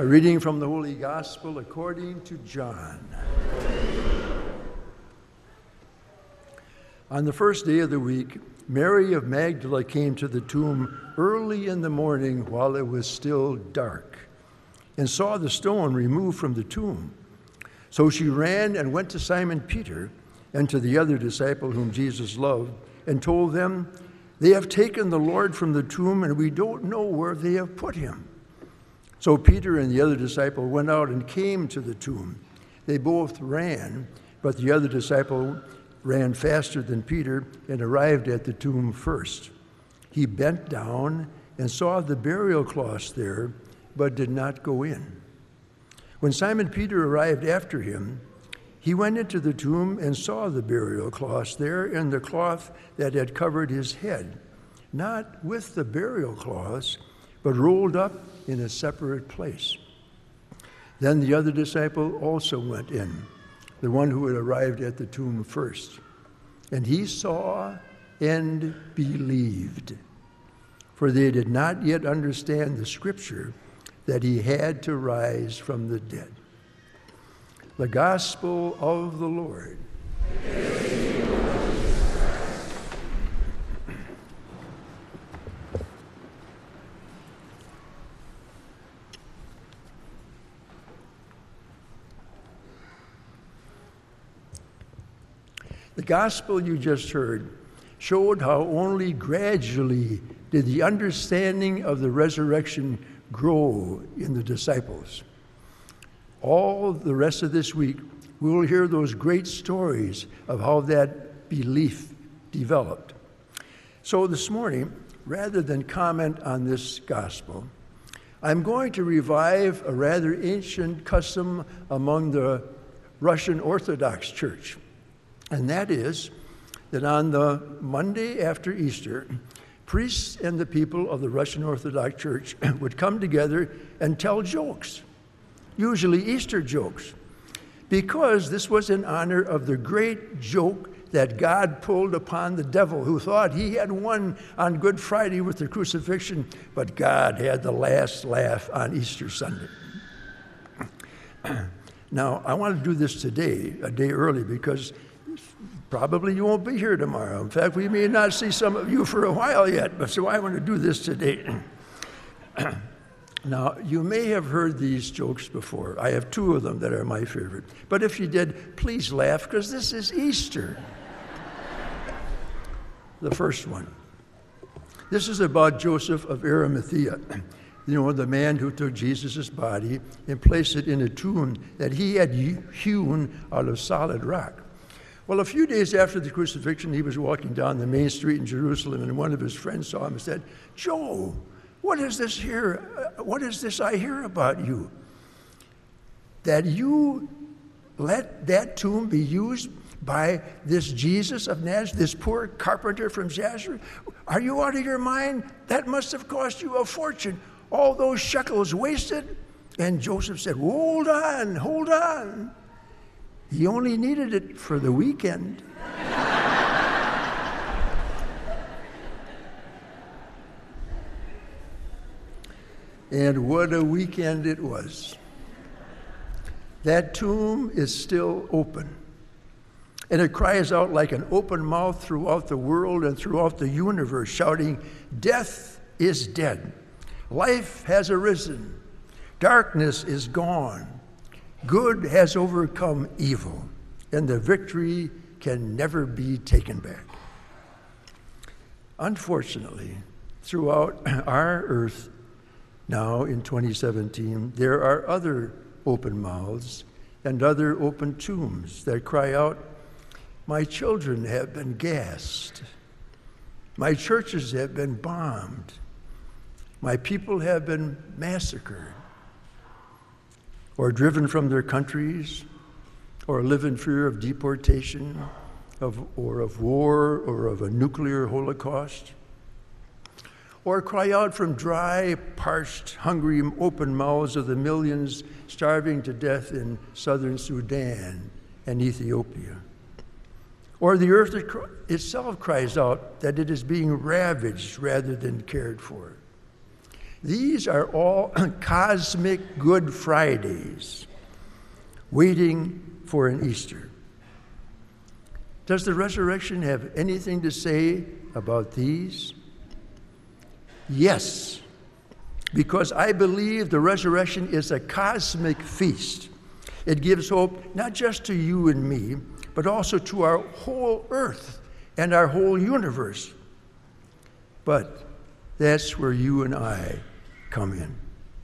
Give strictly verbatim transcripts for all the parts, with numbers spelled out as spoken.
A reading from the Holy Gospel according to John. On the first day of the week, Mary of Magdala came to the tomb early in the morning while it was still dark, and saw the stone removed from the tomb. So she ran and went to Simon Peter and to the other disciple whom Jesus loved, and told them, "They have taken the Lord from the tomb, and we don't know where they have put him." So Peter and the other disciple went out and came to the tomb. They both ran, but the other disciple ran faster than Peter and arrived at the tomb first. He bent down and saw the burial cloths there, but did not go in. When Simon Peter arrived after him, he went into the tomb and saw the burial cloths there and the cloth that had covered his head, not with the burial cloths, but rolled up in a separate place. Then the other disciple also went in, the one who had arrived at the tomb first. And he saw and believed, for they did not yet understand the scripture that he had to rise from the dead. The Gospel of the Lord. The gospel you just heard showed how only gradually did the understanding of the resurrection grow in the disciples. All the rest of this week, we will hear those great stories of how that belief developed. So this morning, rather than comment on this gospel, I'm going to revive a rather ancient custom among the Russian Orthodox Church. And that is that on the Monday after Easter, priests and the people of the Russian Orthodox Church would come together and tell jokes, usually Easter jokes, because this was in honor of the great joke that God pulled upon the devil, who thought he had won on Good Friday with the crucifixion, but God had the last laugh on Easter Sunday. Now, I want to do this today, a day early, because probably you won't be here tomorrow. In fact, we may not see some of you for a while yet, but so I want to do this today. Now, you may have heard these jokes before. I have two of them that are my favorite. But if you did, please laugh, because this is Easter. The first one. This is about Joseph of Arimathea, you know, the man who took Jesus' body and placed it in a tomb that he had hewn out of solid rock. Well, a few days after the crucifixion, he was walking down the main street in Jerusalem, and one of his friends saw him and said, "Joe, what is this here? What is this I hear about you? That you let that tomb be used by this Jesus of Nazareth, this poor carpenter from Nazareth? Are you out of your mind? That must have cost you a fortune. All those shekels wasted?" And Joseph said, "Hold on, hold on. He only needed it for the weekend." And what a weekend it was. That tomb is still open. And it cries out like an open mouth throughout the world and throughout the universe, shouting, "Death is dead. Life has arisen. Darkness is gone. Good has overcome evil, and the victory can never be taken back." Unfortunately, throughout our earth now in twenty seventeen, there are other open mouths and other open tombs that cry out, "My children have been gassed. My churches have been bombed. My people have been massacred, or driven from their countries, or live in fear of deportation, of, or of war, or of a nuclear holocaust, or cry out from dry, parched, hungry, open mouths of the millions starving to death in southern Sudan and Ethiopia. Or the earth itself cries out that it is being ravaged rather than cared for. These are all cosmic Good Fridays waiting for an Easter. Does the resurrection have anything to say about these? Yes, because I believe the resurrection is a cosmic feast. It gives hope not just to you and me, but also to our whole earth and our whole universe. But that's where you and I come in.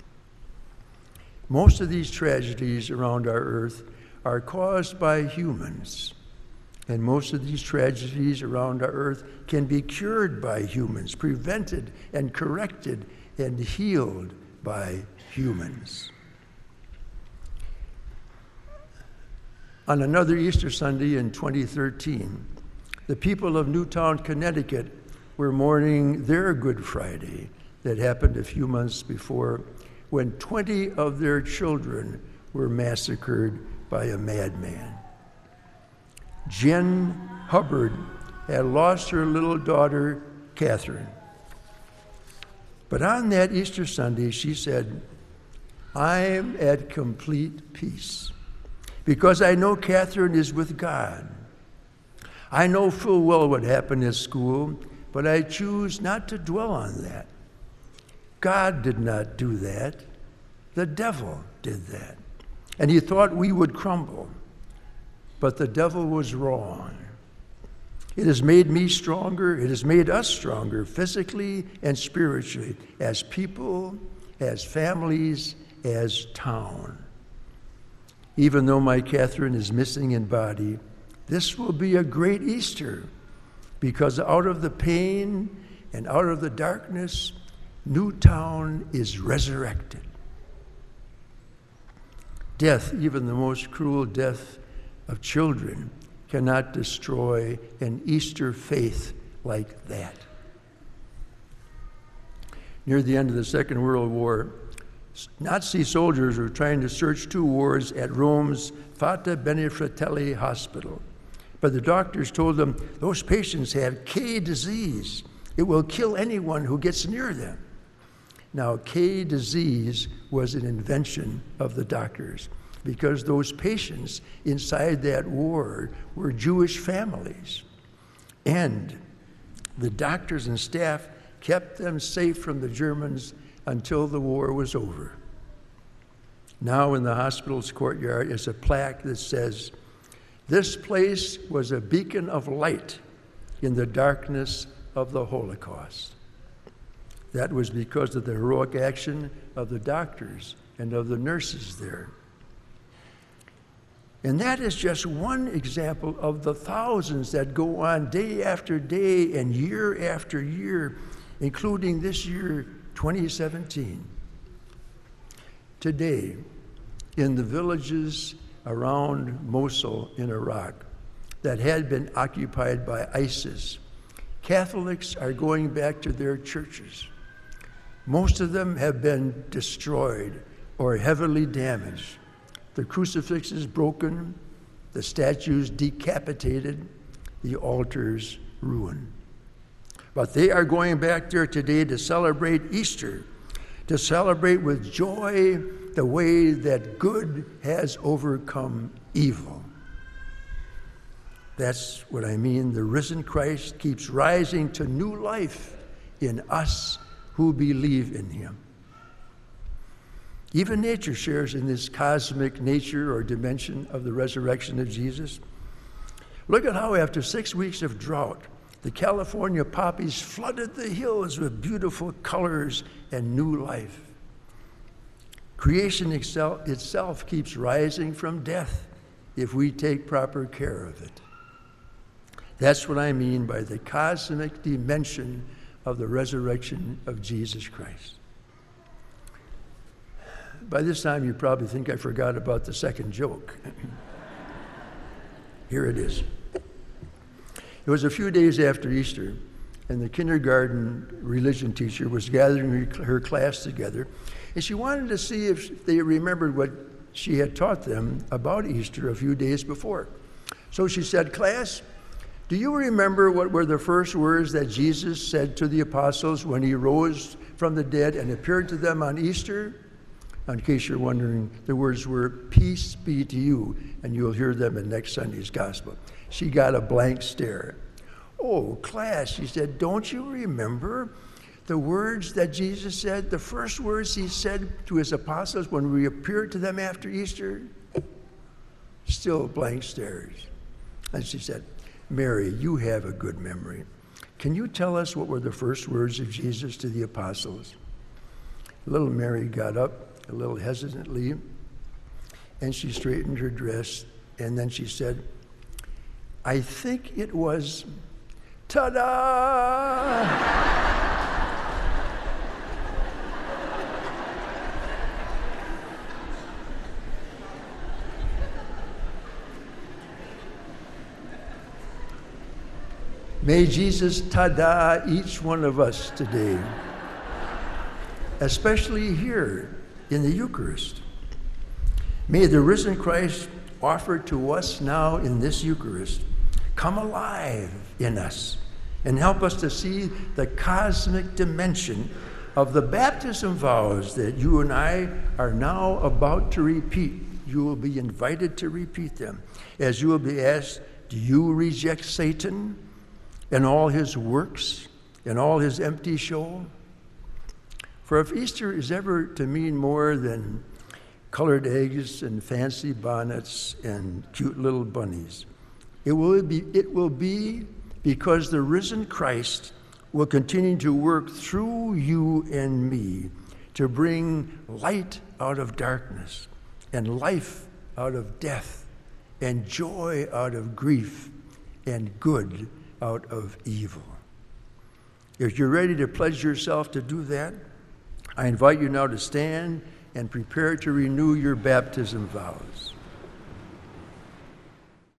Most of these tragedies around our earth are caused by humans. And most of these tragedies around our earth can be cured by humans, prevented and corrected and healed by humans. On another Easter Sunday in twenty thirteen, the people of Newtown, Connecticut were mourning their Good Friday that happened a few months before, when twenty of their children were massacred by a madman. Jen Hubbard had lost her little daughter, Catherine. But on that Easter Sunday, she said, "I'm at complete peace because I know Catherine is with God. I know full well what happened at school, but I choose not to dwell on that. God did not do that. The devil did that. And he thought we would crumble. But the devil was wrong. It has made me stronger. It has made us stronger physically and spiritually, as people, as families, as town. Even though my Catherine is missing in body, this will be a great Easter, because out of the pain and out of the darkness, Newtown is resurrected. Death, even the most cruel death of children, cannot destroy an Easter faith like that. Near the end of the Second World War, Nazi soldiers were trying to search two wards at Rome's Fata Bene Fratelli Hospital. But the doctors told them, those patients have K disease. It will kill anyone who gets near them. Now, K disease was an invention of the doctors, because those patients inside that ward were Jewish families. And the doctors and staff kept them safe from the Germans until the war was over. Now in the hospital's courtyard is a plaque that says, "This place was a beacon of light in the darkness of the Holocaust." That was because of the heroic action of the doctors and of the nurses there. And that is just one example of the thousands that go on day after day and year after year, including this year, twenty seventeen. Today, in the villages around Mosul in Iraq that had been occupied by ISIS, Catholics are going back to their churches. Most of them have been destroyed or heavily damaged. The crucifixes broken, the statues decapitated, the altars ruined. But they are going back there today to celebrate Easter, to celebrate with joy the way that good has overcome evil. That's what I mean. The risen Christ keeps rising to new life in us who believe in him. Even nature shares in this cosmic nature or dimension of the resurrection of Jesus. Look at how after six weeks of drought, the California poppies flooded the hills with beautiful colors and new life. Creation itself, itself keeps rising from death if we take proper care of it. That's what I mean by the cosmic dimension of the resurrection of Jesus Christ. By this time, you probably think I forgot about the second joke. Here it is. It was a few days after Easter, and the kindergarten religion teacher was gathering her class together, and she wanted to see if they remembered what she had taught them about Easter a few days before. So she said, "Class, do you remember what were the first words that Jesus said to the apostles when he rose from the dead and appeared to them on Easter. In case you're wondering, the words were, peace be to you, and you'll hear them in next Sunday's gospel. She got a blank stare. Oh, class, she said, don't you remember the words that Jesus said, the first words he said to his apostles when we appeared to them after Easter? Still blank stares. And she said, Mary, you have a good memory. Can you tell us what were the first words of Jesus to the apostles? Little Mary got up a little hesitantly, and she straightened her dress, and then she said, I think it was, ta-da! May Jesus ta-da each one of us today, especially here in the Eucharist. May the risen Christ offered to us now in this Eucharist come alive in us and help us to see the cosmic dimension of the baptism vows that you and I are now about to repeat. You will be invited to repeat them, as you will be asked, do you reject Satan and all his works and all his empty show? For if Easter is ever to mean more than colored eggs and fancy bonnets and cute little bunnies, it will be, it will be because the risen Christ will continue to work through you and me to bring light out of darkness and life out of death and joy out of grief and good out of evil. If you're ready to pledge yourself to do that, I invite you now to stand and prepare to renew your baptism vows.